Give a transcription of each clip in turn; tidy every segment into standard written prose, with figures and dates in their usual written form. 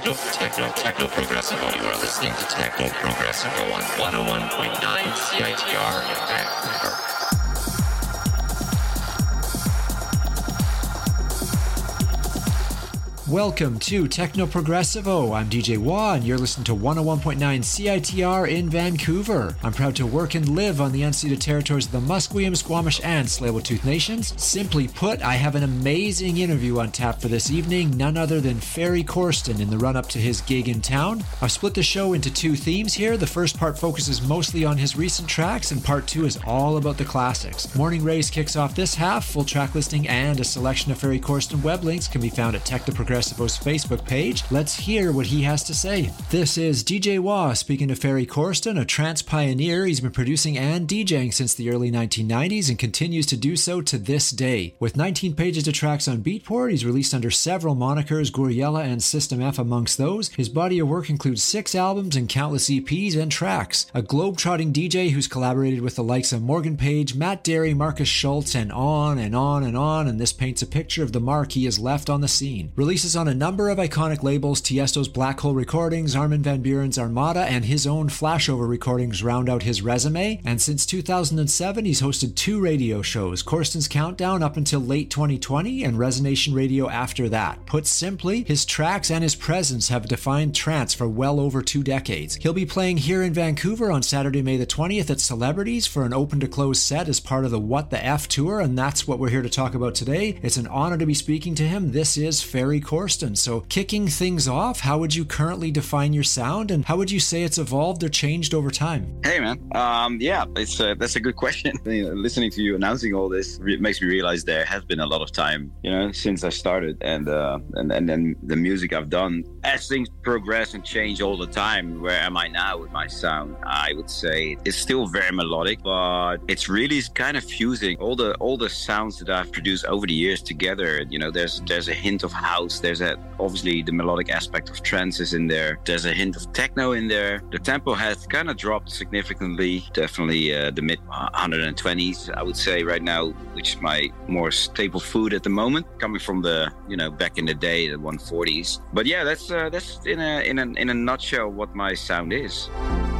Techno Progressivo. You are listening to Techno Progressivo on 101.9 CITR in Vancouver. Welcome to Techno Progressivo. I'm DJ Wah, and you're listening to 101.9 CITR in Vancouver. I'm proud to work and live on the unceded territories of the Musqueam, Squamish, and Tsleil-Waututh Nations. Simply put, I have an amazing interview on tap for this evening, none other than Ferry Corsten in the run-up to his gig in town. I've split the show into two themes here. The first part focuses mostly on his recent tracks, and part two is all about the classics. Morning Rays kicks off this half. Full track listing and a selection of Ferry Corsten web links can be found at Techno Progressivo's Facebook page. Let's hear what he has to say. This is DJ Wah speaking to Ferry Corsten, a trance pioneer. He's been producing and DJing since the early 1990s and continues to do so to this day. With 19 pages of tracks on Beatport, he's released under several monikers, Gouryella and System F amongst those. His body of work includes 6 albums and countless EPs and tracks. A globe-trotting DJ who's collaborated with the likes of Morgan Page, Matt Darey, Marcus Schultz, and on and on and on, and this paints a picture of the mark he has left on the scene. Releases on a number of iconic labels, Tiesto's Black Hole Recordings, Armin van Buuren's Armada, and his own Flashover recordings round out his resume. And since 2007, he's hosted 2 radio shows, Corsten's Countdown up until late 2020 and Resonation Radio after that. Put simply, his tracks and his presence have defined trance for well over 2 decades. He'll be playing here in Vancouver on Saturday, May the 20th at Celebrities for an open to close set as part of the What the F tour, and that's what we're here to talk about today. It's an honor to be speaking to him. This is Ferry Corsten. So kicking things off, how would you currently define your sound, and how would you say it's evolved or changed over time? Hey man, that's a good question. Listening to you announcing all this makes me realize there has been a lot of time, since I started, and then the music I've done. As things progress and change all the time, where am I now with my sound? I would say it's still very melodic, but it's really kind of fusing all the sounds that I've produced over the years together. There's a hint of house. There's obviously the melodic aspect of trance is in there. There's a hint of techno in there. The tempo has kind of dropped significantly. Definitely the mid 120s, I would say right now, which is my more staple food at the moment, coming from the back in the day, the 140s. But yeah, that's in a nutshell what my sound is.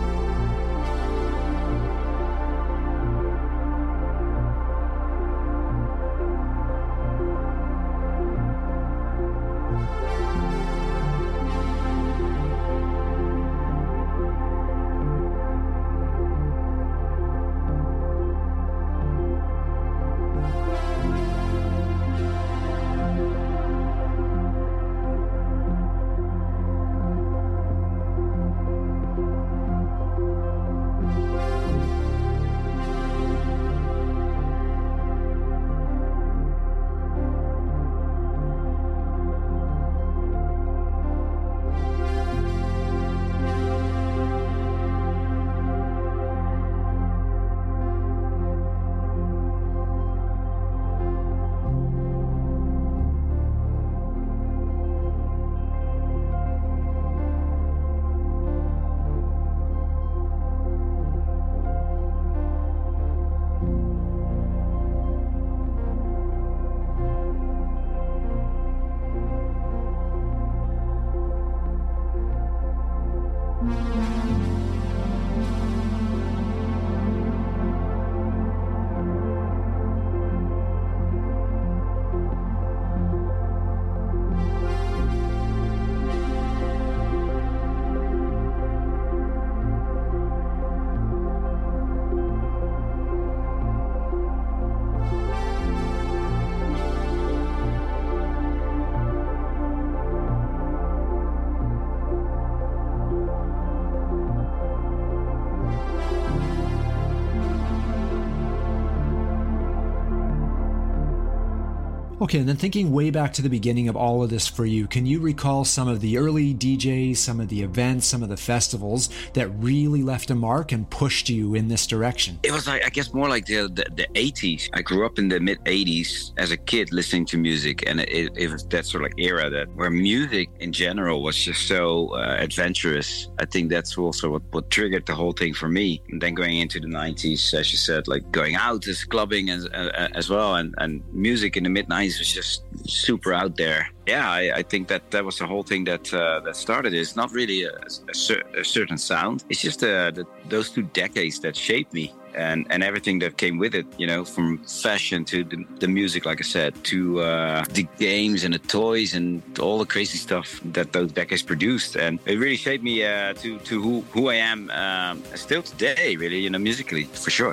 Okay, and then thinking way back to the beginning of all of this for you, can you recall some of the early DJs, some of the events, some of the festivals that really left a mark and pushed you in this direction? It was I guess more like the 80s. I grew up in the mid 80s as a kid listening to music, and it was that sort of like era where music in general was just so adventurous. I think that's also what triggered the whole thing for me. And then going into the 90s, as you said, like going out as clubbing as well, and music in the mid 90s 90s was just super out there. Yeah, I think that was the whole thing that started it. It's not really a certain sound. It's just those 2 decades that shaped me. And everything that came with it, you know, from fashion to the music, like I said, to the games and the toys and all the crazy stuff that those decades produced. And it really shaped me to who I am still today, really, you know, musically, for sure.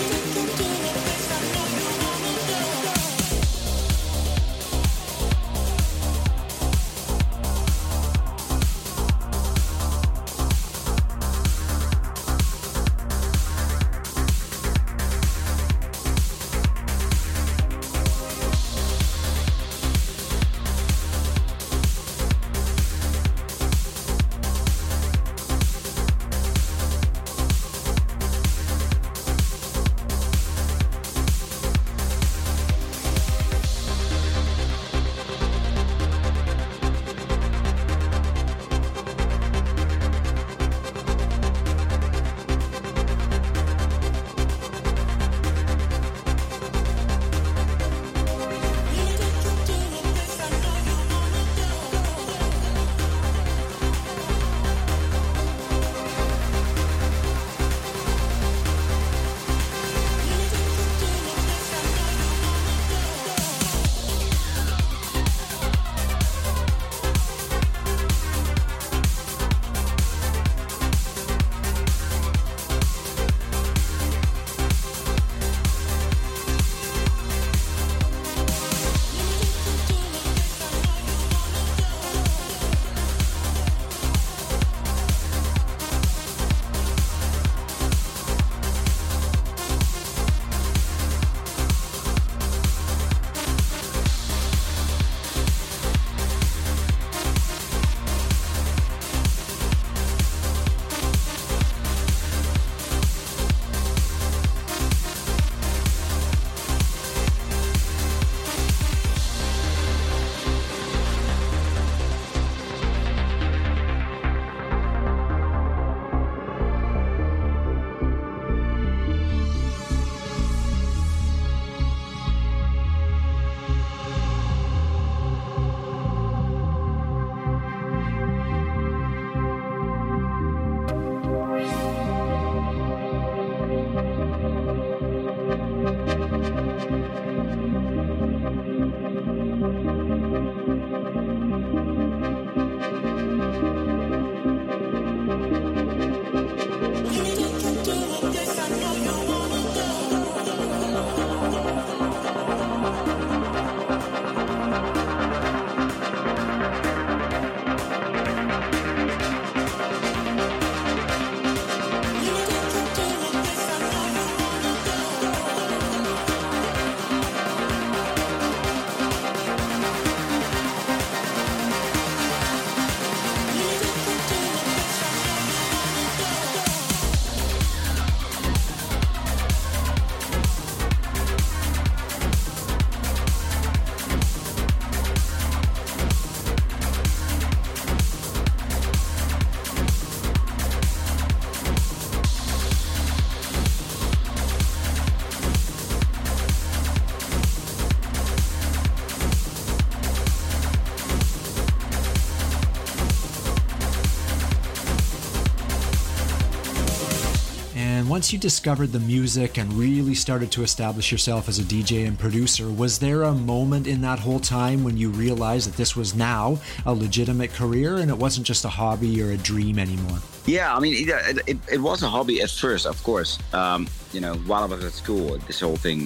once you discovered the music and really started to establish yourself as a DJ and producer, was there a moment in that whole time when you realized that this was now a legitimate career and it wasn't just a hobby or a dream anymore? Yeah, I mean, it was a hobby at first, of course. You know, while I was at school, this whole thing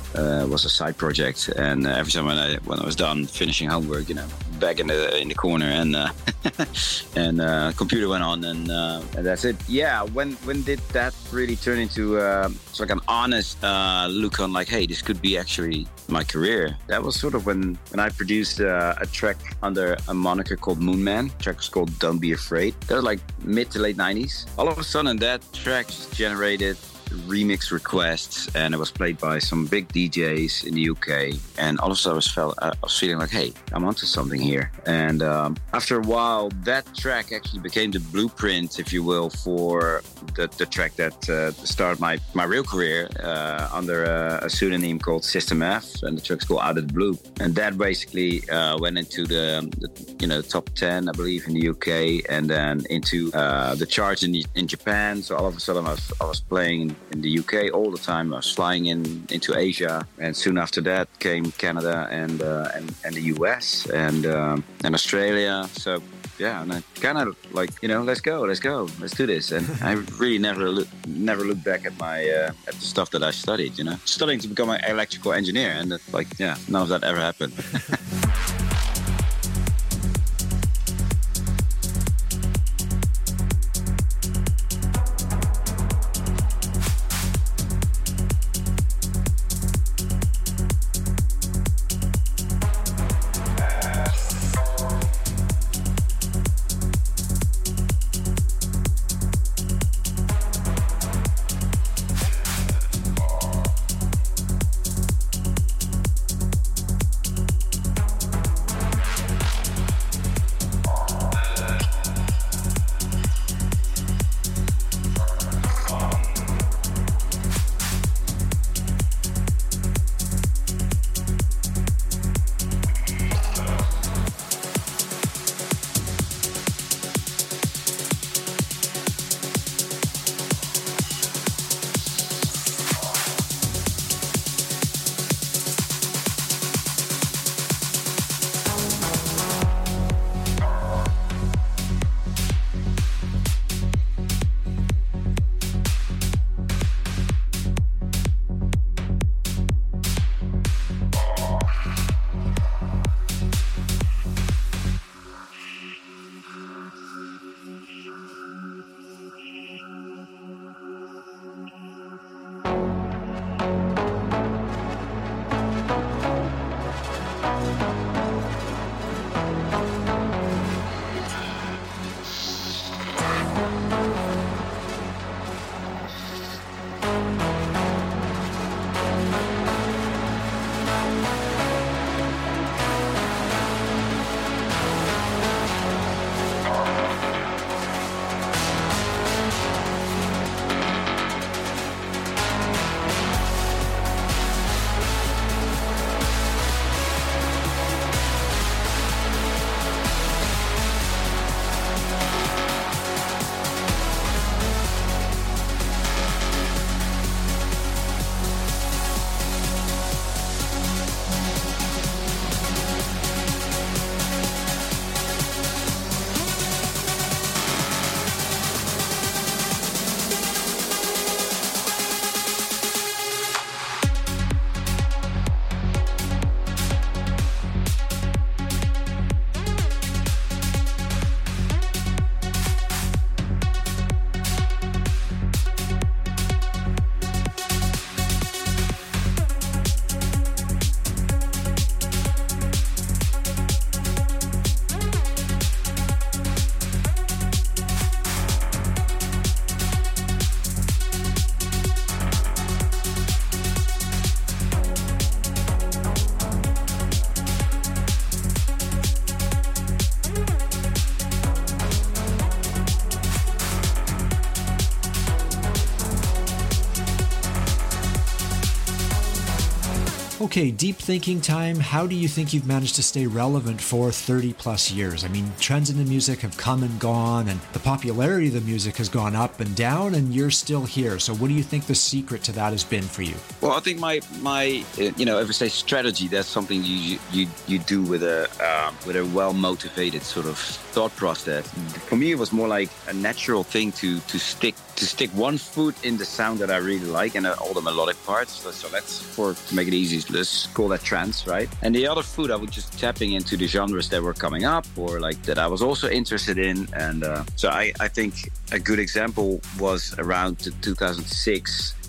was a side project, and every time when I was done finishing homework, you know, back in the corner, and computer went on, and that's it. Yeah, when did that really turn into it's like an honest look on, like, hey, this could be actually my career? That was sort of when I produced a track under a moniker called Moonman. The track was called Don't Be Afraid. That was like mid to late 90s. All of a sudden, that track just generated remix requests, and it was played by some big DJs in the UK. And all of a sudden I was feeling like, hey, I'm onto something here. And after a while, that track actually became the blueprint, if you will, for the track that started my real career under a pseudonym called System F, and the track's called Out of the Blue. And that basically went into the top 10, I believe, in the UK, and then into the charts in Japan. So all of a sudden I was playing in the UK all the time. I was flying into Asia, and soon after that came Canada and the US and Australia. So yeah, and I kind of like, let's go, let's do this. And I really never looked back at my at the stuff that I studied. Studying to become an electrical engineer, and none of that ever happened. Okay, deep thinking time. How do you think you've managed to stay relevant for 30 plus years? I mean, trends in the music have come and gone, and the popularity of the music has gone up and down, and you're still here. So what do you think the secret to that has been for you? Well, I think my if I say strategy, that's something you do with a well-motivated sort of thought process. For me, it was more like a natural thing to stick one foot in the sound that I really like and all the melodic parts. So to make it easy, let's call that trance, right? And the other foot, I was just tapping into the genres that were coming up or like that I was also interested in. And so I think a good example was around 2006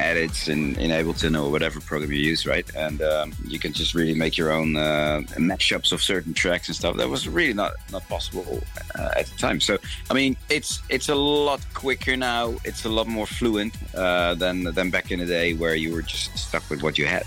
edits in Ableton or whatever program you use, right? And you can just really make your own mashups of certain tracks and stuff. That was really not possible at the time. So I mean, it's a lot quicker now. It's a lot more fluent than back in the day where you were just stuck with what you had.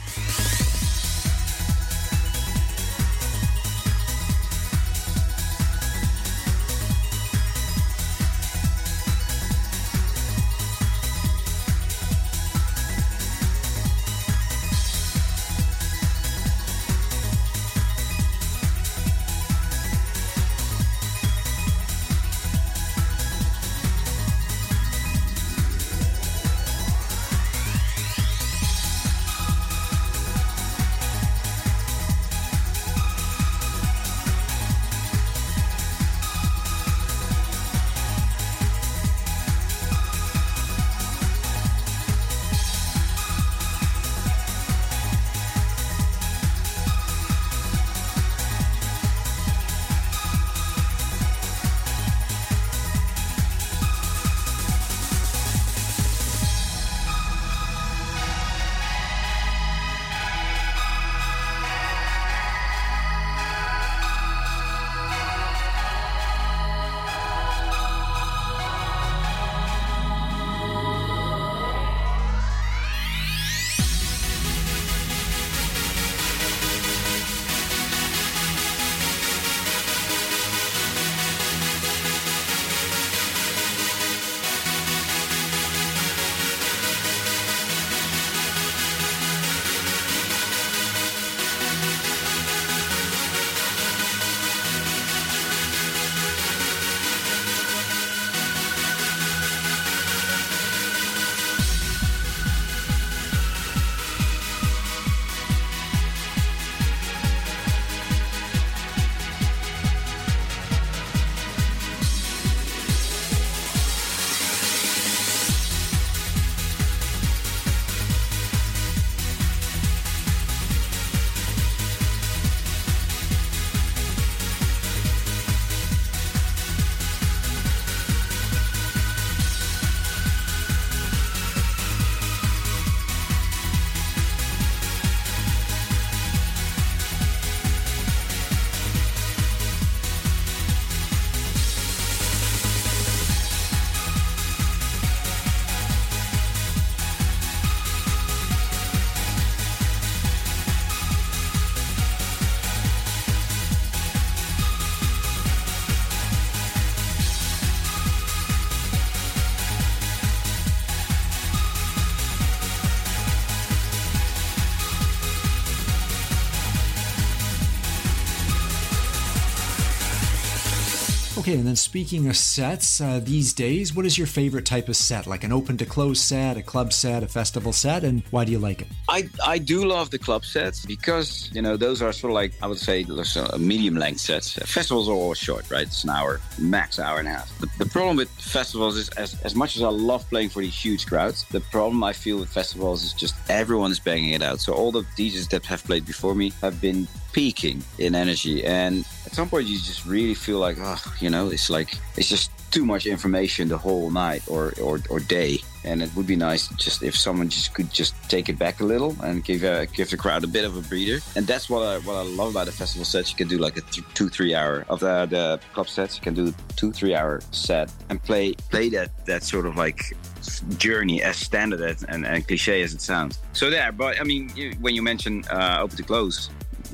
Okay, and then speaking of sets, these days, what is your favorite type of set? Like an open to close set, a club set, a festival set, and why do you like it? I do love the club sets because, you know, those are sort of like, I would say, medium length sets. Festivals are always short, right? It's an hour, max hour and a half. The problem with festivals is, as much as I love playing for these huge crowds, the problem I feel with festivals is just everyone is banging it out. So all the DJs that have played before me have been peaking in energy, and at some point you just really feel like, oh, you know, it's just too much information the whole night or day. And it would be nice just if someone just could just take it back a little and give the crowd a bit of a breather. And that's what I love about the festival sets. You can do like a 2-3 hour of the club sets. You can do 2-3 hour set and play that sort of like journey, as standard and cliche as it sounds. So there, but I mean, when you mention open to close,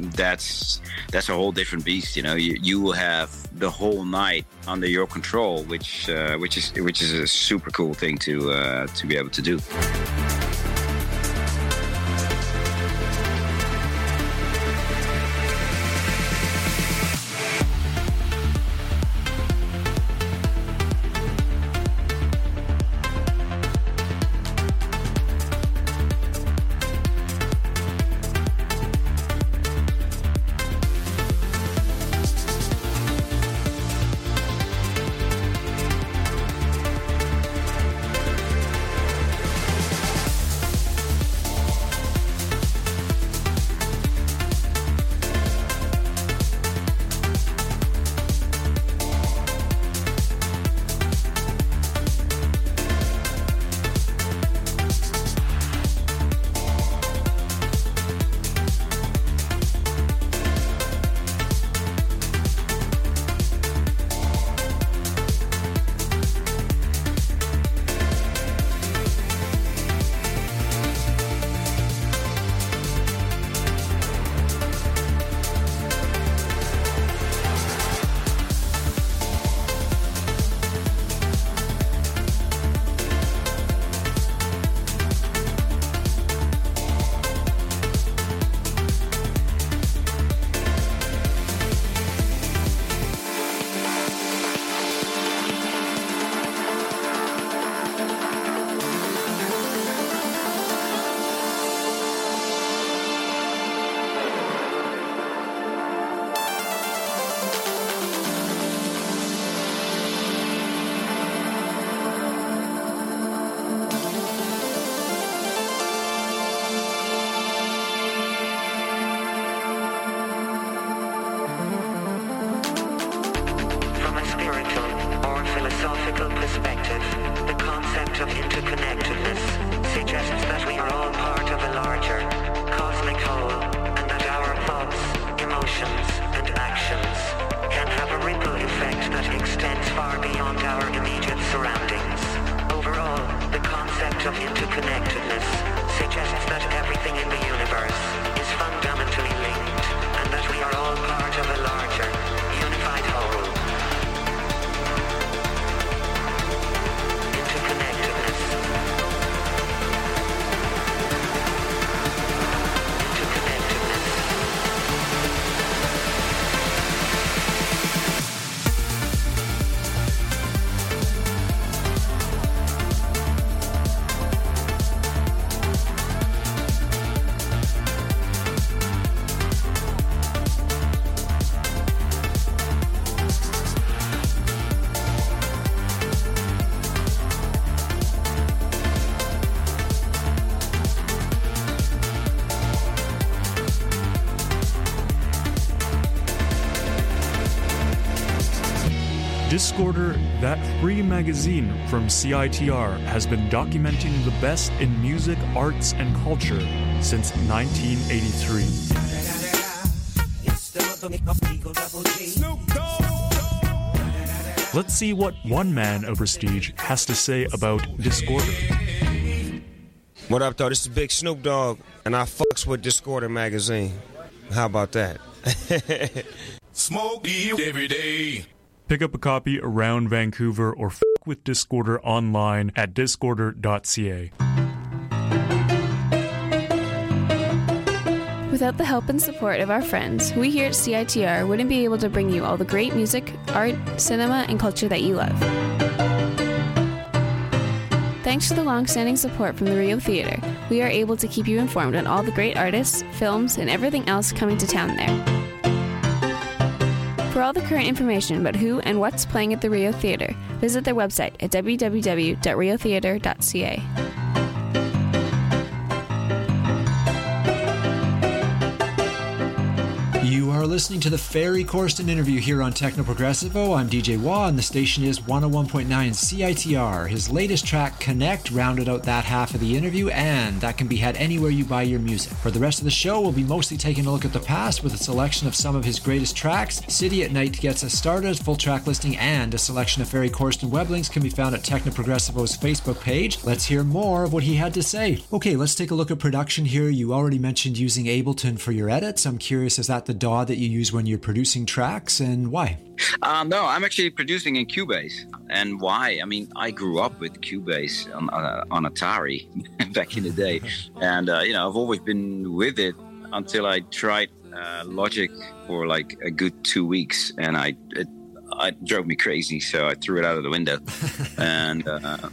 that's a whole different beast. You know, you will have the whole night under your control, which is a super cool thing to be able to do. philosophical perspective, the concept of interconnectedness suggests that we are all part of a larger, cosmic whole, and that our thoughts, emotions, and actions can have a ripple effect that extends far beyond our immediate surroundings. Overall, the concept of interconnectedness suggests that everything in the universe is fundamentally linked, and that we are all part of a larger, unified whole. Interconnectedness. Discorder, that free magazine from CITR, has been documenting the best in music, arts, and culture since 1983. Let's see what one man of prestige has to say about Discorder. What up, though? This is Big Snoop Dogg, and I fucks with Discorder magazine. How about that? Smoke you every day. Pick up a copy around Vancouver or f*** with Discorder online at discorder.ca. Without the help and support of our friends, we here at CITR wouldn't be able to bring you all the great music, art, cinema, and culture that you love. Thanks to the long-standing support from the Rio Theatre, we are able to keep you informed on all the great artists, films, and everything else coming to town there. For all the current information about who and what's playing at the Rio Theatre, visit their website at www.riotheatre.ca. You are listening to the Ferry Corsten interview here on Techno Progressivo. I'm DJ Wah, and the station is 101.9 CITR. His latest track, Connect, rounded out that half of the interview, and that can be had anywhere you buy your music. For the rest of the show, we'll be mostly taking a look at the past with a selection of some of his greatest tracks. City at Night gets us started, full track listing, and a selection of Ferry Corsten web links can be found at Techno Progressivo's Facebook page. Let's hear more of what he had to say. Okay, let's take a look at production here. You already mentioned using Ableton for your edits. I'm curious, is that the DAW that you use when you're producing tracks, and why? No, I'm actually producing in Cubase. And why? I mean, I grew up with Cubase on Atari back in the day. And, I've always been with it until I tried Logic for like a good 2 weeks. And it drove me crazy, so I threw it out of the window. And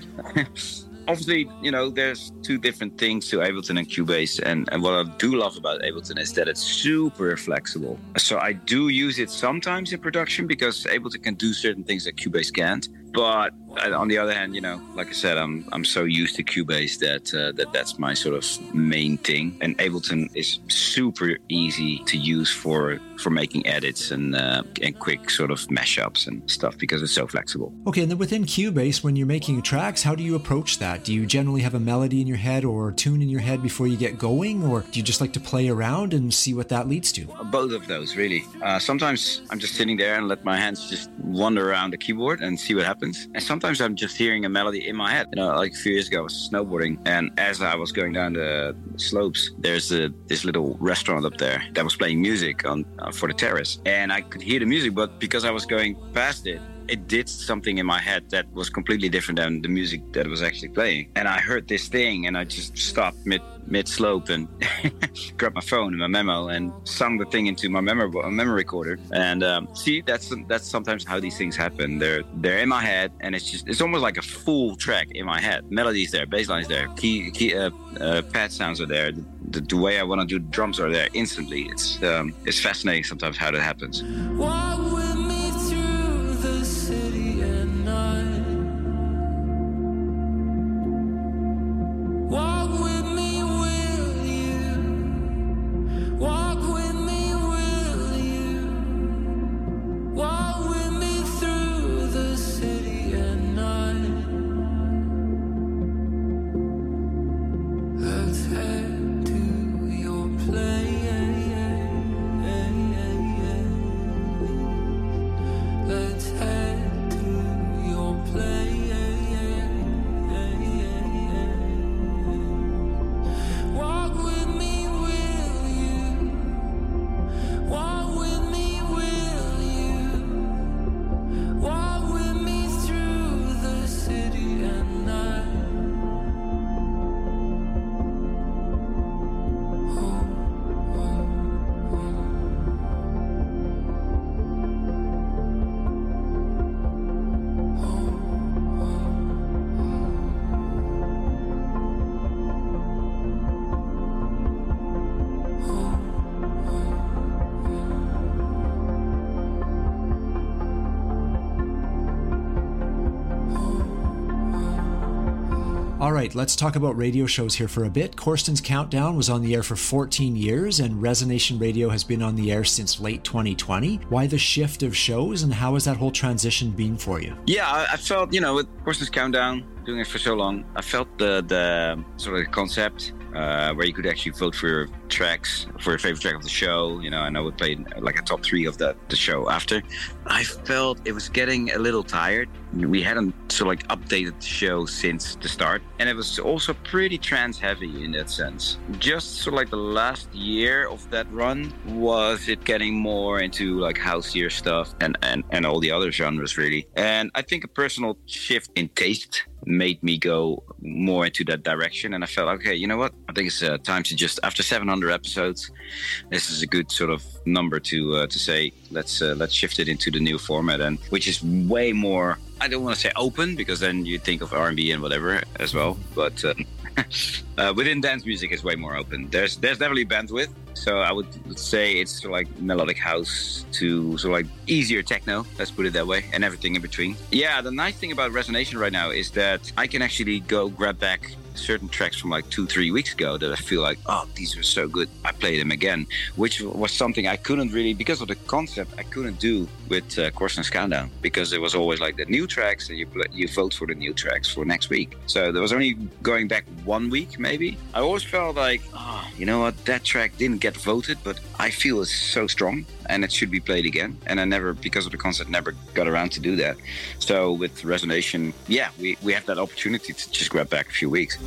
obviously, there's two different things to Ableton and Cubase. And what I do love about Ableton is that it's super flexible. So I do use it sometimes in production because Ableton can do certain things that Cubase can't. But on the other hand, like I said, I'm so used to Cubase that that's my sort of main thing. And Ableton is super easy to use for making edits and quick sort of mashups and stuff because it's so flexible. Okay, and then within Cubase, when you're making tracks, how do you approach that? Do you generally have a melody in your head or a tune in your head before you get going, or do you just like to play around and see what that leads to? Both of those, really. Sometimes I'm just sitting there and let my hands just wander around the keyboard and see what happens. And sometimes I'm just hearing a melody in my head. Like a few years ago, I was snowboarding, and as I was going down the slopes, there's this little restaurant up there that was playing music for the terrace, and I could hear the music, but because I was going past it, it did something in my head that was completely different than the music that was actually playing. And I heard this thing, and I just stopped mid-slope and grabbed my phone and my memo and sung the thing into my memory recorder. And see, that's sometimes how these things happen. They're in my head, and it's almost like a full track in my head. Melody's there, bass line's there, pad sounds are there. The way I want to do the drums are there instantly. It's fascinating sometimes how that happens. Walk with me through the city at night. Walk with me, will you? Walk with me, will you? Walk with me through the city All right, let's talk about radio shows here for a bit. Corsten's Countdown was on the air for 14 years, and Resonation Radio has been on the air since late 2020. Why the shift of shows, and how has that whole transition been for you? Yeah, I felt, with Corsten's Countdown, doing it for so long, I felt the sort of concept where you could actually vote for your tracks, for your favorite track of the show. I know we played like a top 3 of the show after. I felt it was getting a little tired. We hadn't sort of like updated the show since the start, and it was also pretty trance heavy in that sense. Just sort of like the last year of that run was it getting more into like houseier stuff and all the other genres really. And I think a personal shift in taste made me go more into that direction, and I felt, okay, you know what, I think it's time to just, after 700 episodes, this is a good sort of number to say let's shift it into the new format, and which is way more, I don't want to say open, because then you think of R&B and whatever as well, but within dance music is way more open. There's definitely bandwidth, so I would say it's sort of like melodic house to sort of like easier techno, let's put it that way, and everything in between. Yeah, the nice thing about Resonation right now is that I can actually go grab back certain tracks from like 2-3 weeks ago that I feel like, oh, these were so good, I play them again, which was something I couldn't really, because of the concept, I couldn't do with Corsten's Countdown, because it was always like the new tracks, and you vote for the new tracks for next week. So there was only going back 1 week maybe. I always felt like, oh, you know what, that track didn't get voted, but I feel it's so strong and it should be played again. And I never, because of the concept, never got around to do that. So with Resonation, yeah, we have that opportunity to just grab back a few weeks.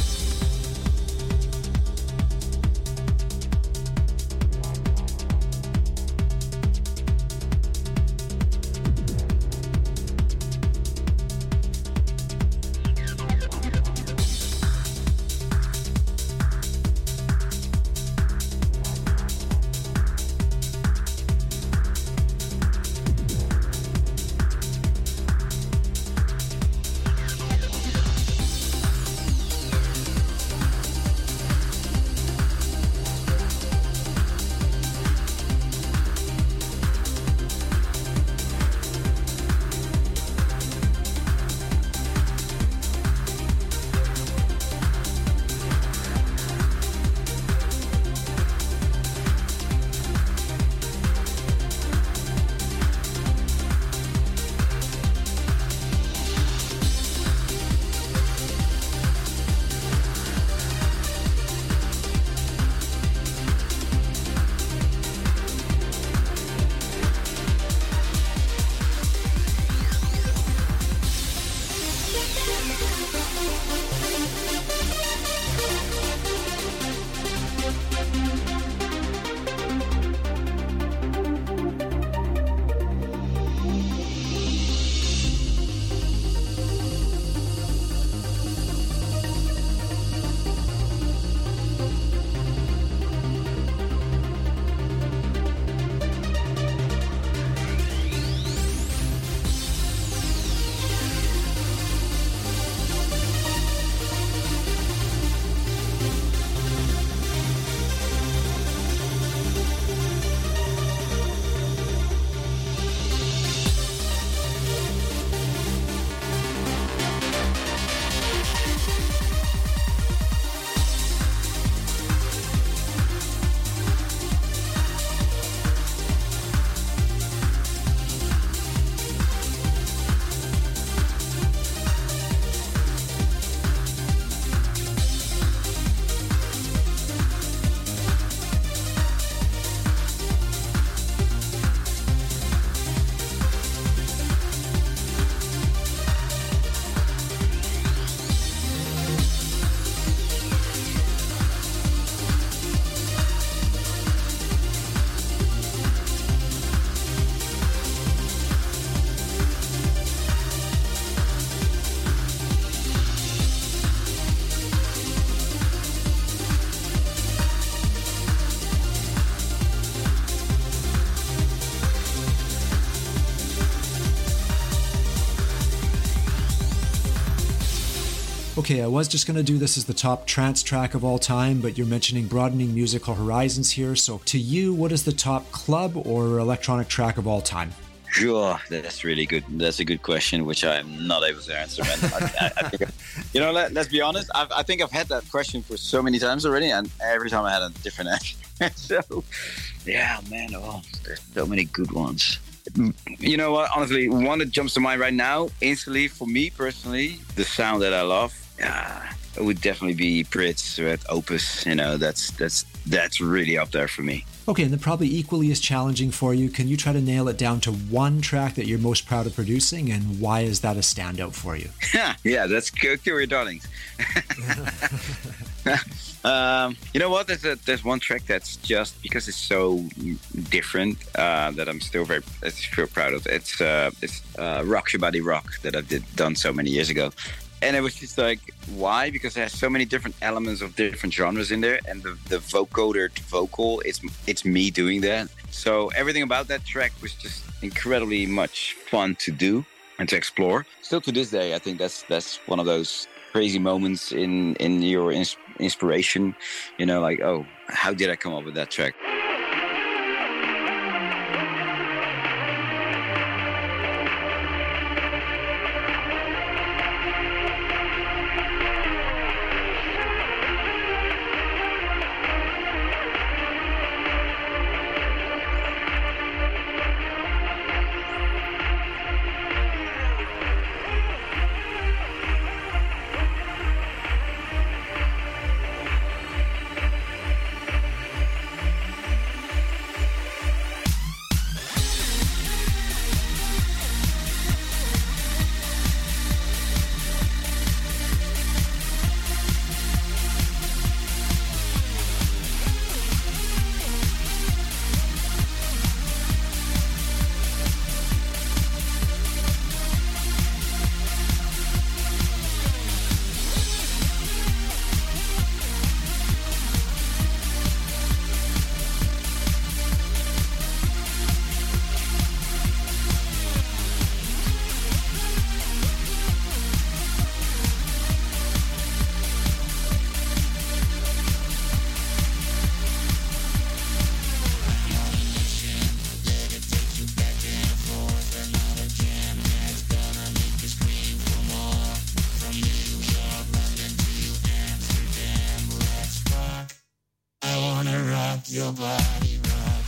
Okay, I was just going to do this as the top trance track of all time, but you're mentioning broadening musical horizons here. So to you, what is the top club or electronic track of all time? Sure, that's really good. That's a good question, which I'm not able to answer. Man. I think, let's be honest. I think I've had that question for so many times already, and every time I had a different answer. So, yeah, man. Oh, there's so many good ones. You know what? Honestly, one that jumps to mind right now, instantly, for me personally, the sound that I love, it would definitely be Pritz at Opus. You know, that's really up there for me. Okay, and then probably equally as challenging for you, can you try to nail it down to one track that you're most proud of producing, and why is that a standout for you? Yeah, that's Kill Your Darlings. You know what? There's one track that's just because it's so different that I'm still very proud of. It's Rock Your Body Rock that I done so many years ago. And it was just like, why? Because it has so many different elements of different genres in there, and the vocoder to vocal, it's me doing that. So everything about that track was just incredibly much fun to do and to explore. Still to this day, I think that's one of those crazy moments in your inspiration. You know, like, oh, how did I come up with that track? Your body rock.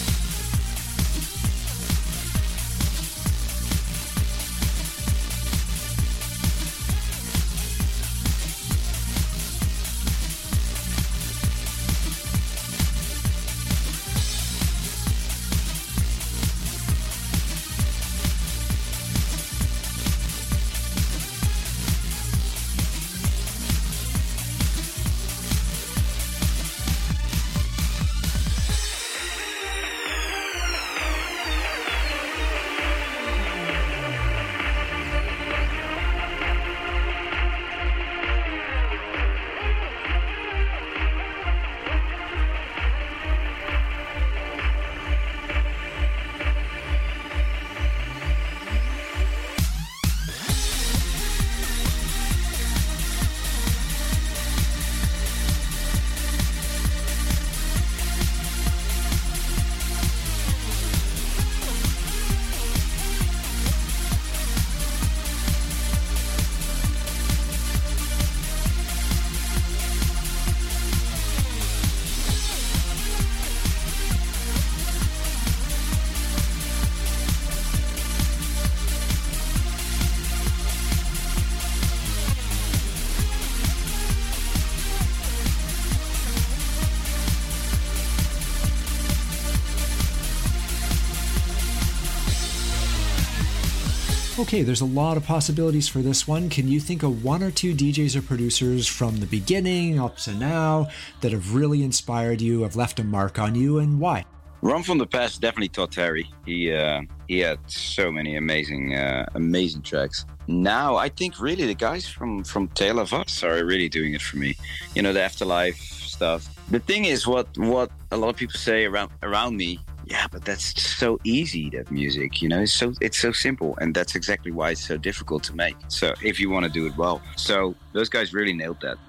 Okay, there's a lot of possibilities for this one. Can you think of one or two DJs or producers from the beginning up to now that have really inspired you, have left a mark on you, and why? Ron from the past, definitely Todd Terry. He had so many amazing tracks. Now, I think really the guys from Tale of Us are really doing it for me. You know, the Afterlife stuff. The thing is, what a lot of people say around me, yeah, but that's so easy, that music, you know, it's so simple, and that's exactly why it's so difficult to make. So if you want to do it well. So those guys really nailed that.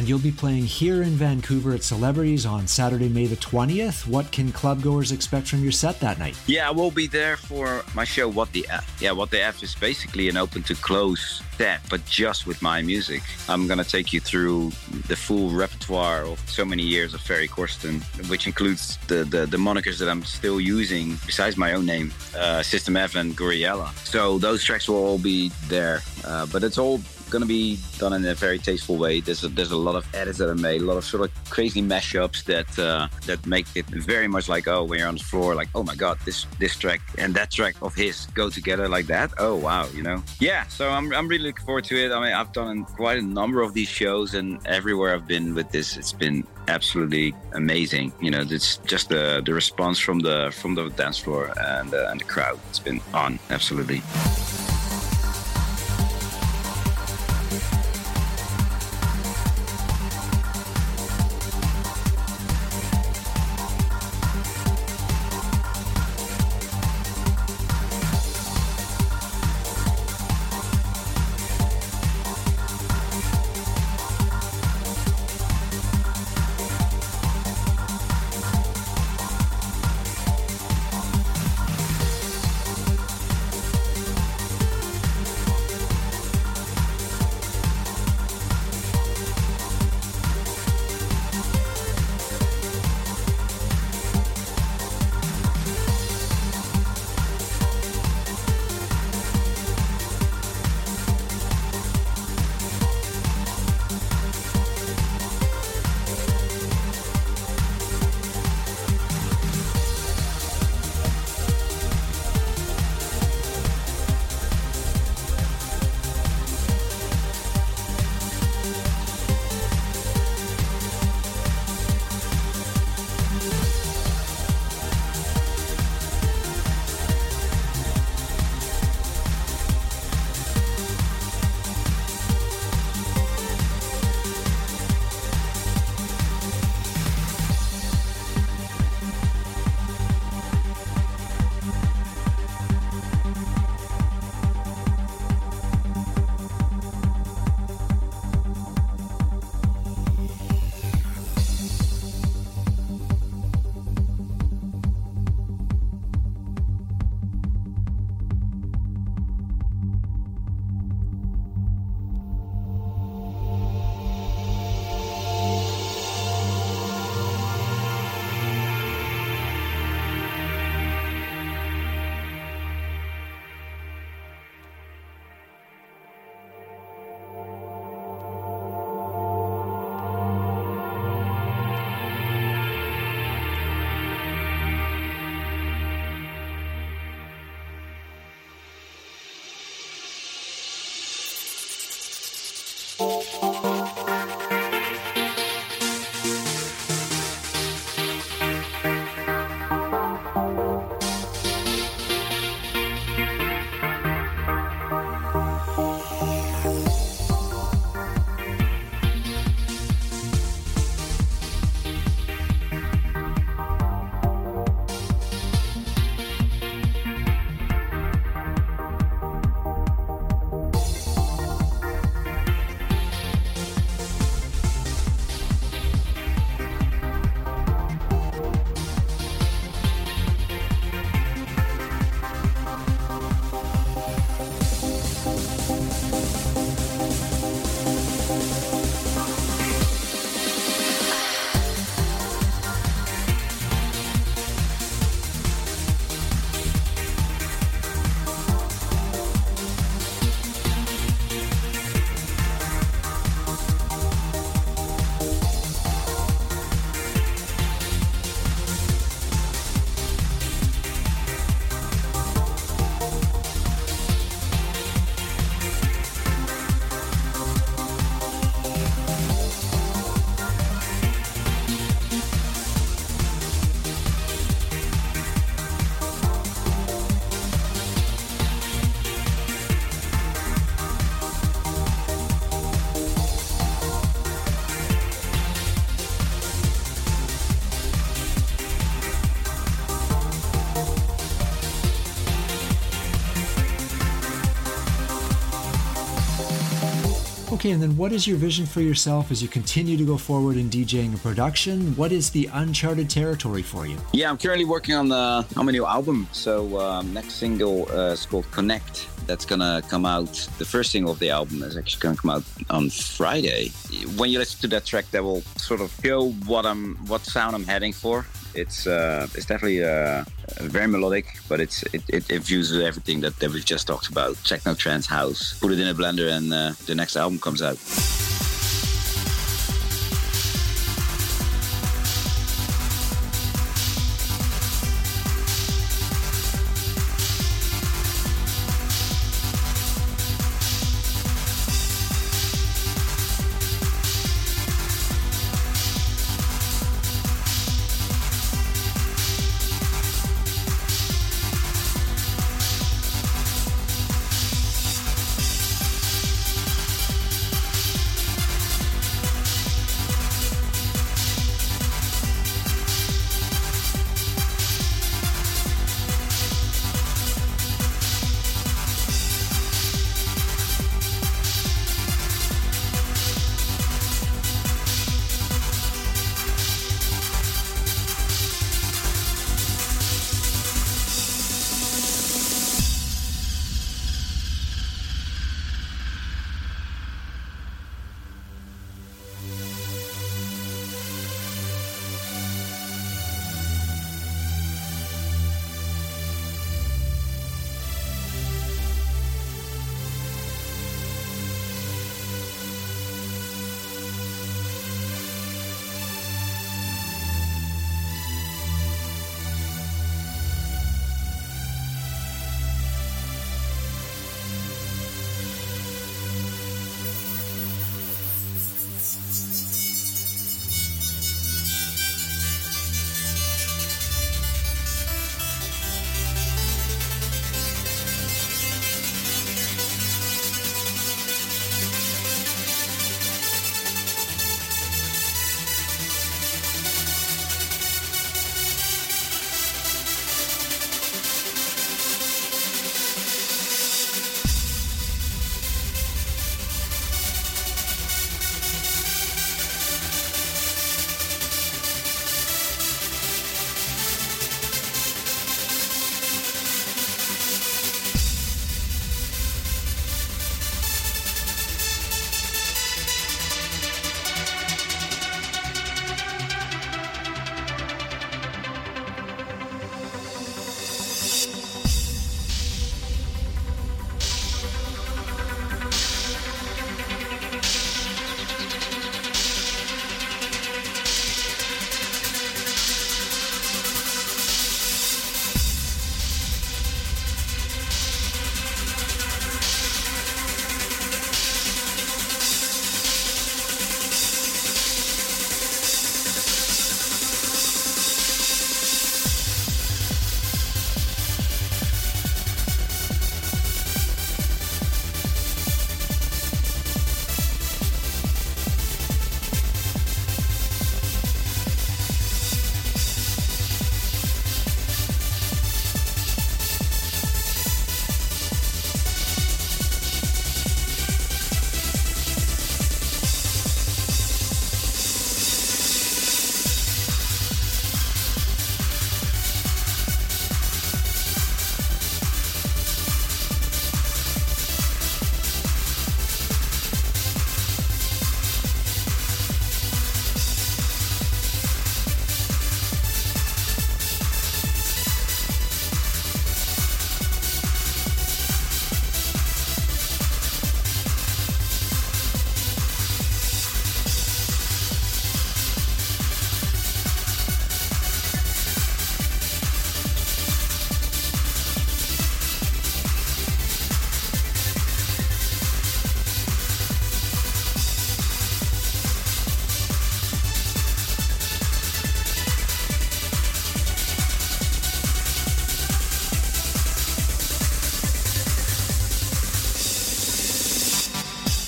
and you'll be playing here in Vancouver at Celebrities on Saturday, May the 20th. What can clubgoers expect from your set that night? Yeah, I will be there for my show, What the F. Yeah, What the F is basically an open to close set, but just with my music. I'm going to take you through the full repertoire of so many years of Ferry Corsten, which includes the monikers that I'm still using besides my own name, System F and Goriella. So those tracks will all be there, but it's all going to be done in a very tasteful way. There's a lot of edits that are made, a lot of sort of crazy mashups that make it very much like, oh, when you're on the floor, like, oh my god, this track and that track of his go together like that. Oh wow, you know. Yeah, so I'm really looking forward to it. I mean, I've done quite a number of these shows, and everywhere I've been with this, it's been absolutely amazing. You know, it's just the response from the dance floor and the crowd. It's been on, absolutely. Okay, and then what is your vision for yourself as you continue to go forward in DJing and production? What is the uncharted territory for you? Yeah, I'm currently working on my new album. So next single is called Connect. That's gonna come out. The first single of the album is actually gonna come out on Friday. When you listen to that track, that will sort of show what sound I'm heading for. It's definitely very melodic, but it infuses everything that we've just talked about: techno, trance, house. Put it in a blender, and the next album comes out.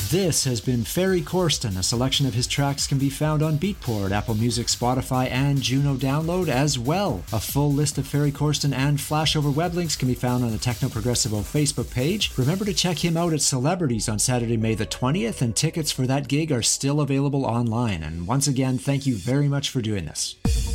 This has been Ferry Corsten. A selection of his tracks can be found on Beatport, Apple Music, Spotify, and Juno Download as well. A full list of Ferry Corsten and Flashover web links can be found on the Techno Progressivo Facebook page. Remember to check him out at Celebrities on Saturday, May the 20th, and tickets for that gig are still available online. And once again, thank you very much for doing this.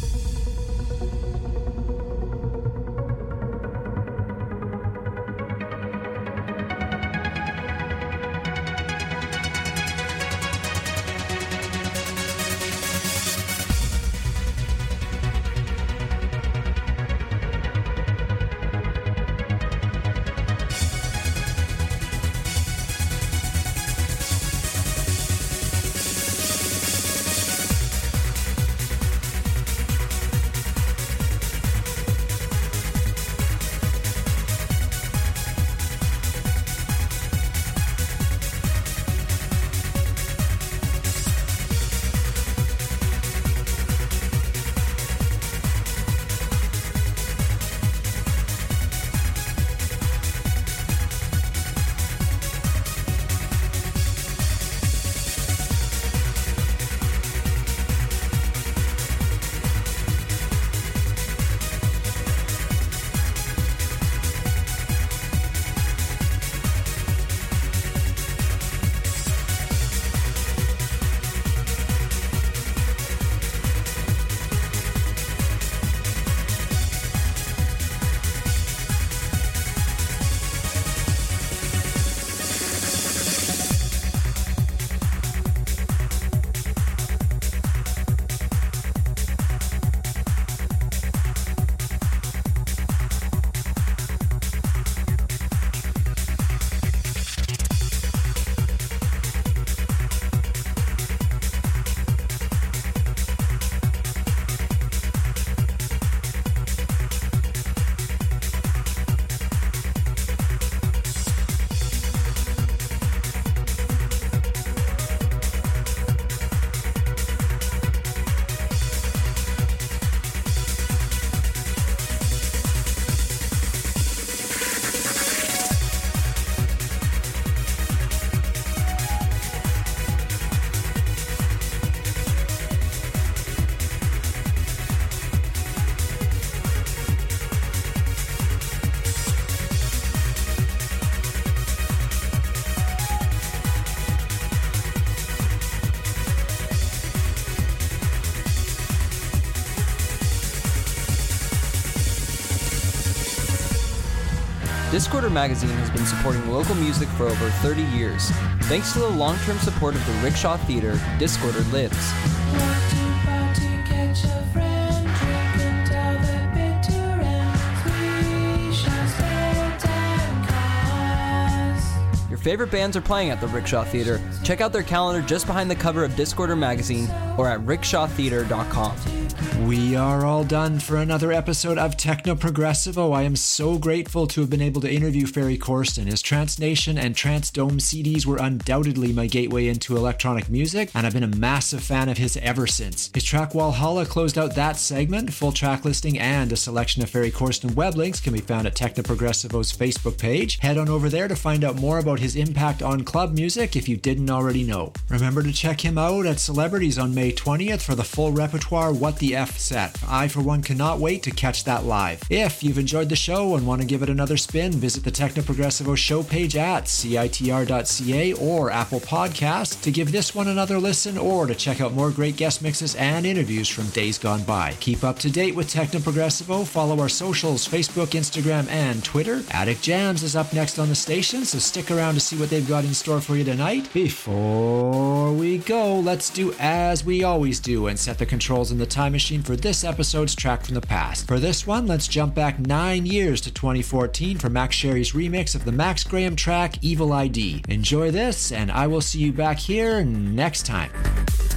Discorder Magazine has been supporting local music for over 30 years. Thanks to the long-term support of the Rickshaw Theatre, Discorder lives. Your favorite bands are playing at the Rickshaw Theatre. Check out their calendar just behind the cover of Discorder Magazine or at rickshawtheatre.com. We are all done for another episode of Techno Progressivo. I am so grateful to have been able to interview Ferry Corsten. His Trance Nation and Trance Dome CDs were undoubtedly my gateway into electronic music, and I've been a massive fan of his ever since. His track Walhalla closed out that segment. Full track listing and a selection of Ferry Corsten web links can be found at Techno Progressivo's Facebook page. Head on over there to find out more about his impact on club music if you didn't already know. Remember to check him out at Celebrities on May 20th for the full repertoire What the F set. I, for one, cannot wait to catch that live. If you've enjoyed the show and want to give it another spin, visit the Techno Progressivo show page at citr.ca or Apple Podcasts to give this one another listen or to check out more great guest mixes and interviews from days gone by. Keep up to date with Techno Progressivo. Follow our socials, Facebook, Instagram, and Twitter. Attic Jams is up next on the station, so stick around to see what they've got in store for you tonight. Before we go, let's do as we always do and set the controls in the time machine for this episode's track from the past. For this one, let's jump back 9 years to 2014 for Max Sherry's remix of the Max Graham track Evil ID. Enjoy this, and I will see you back here next time.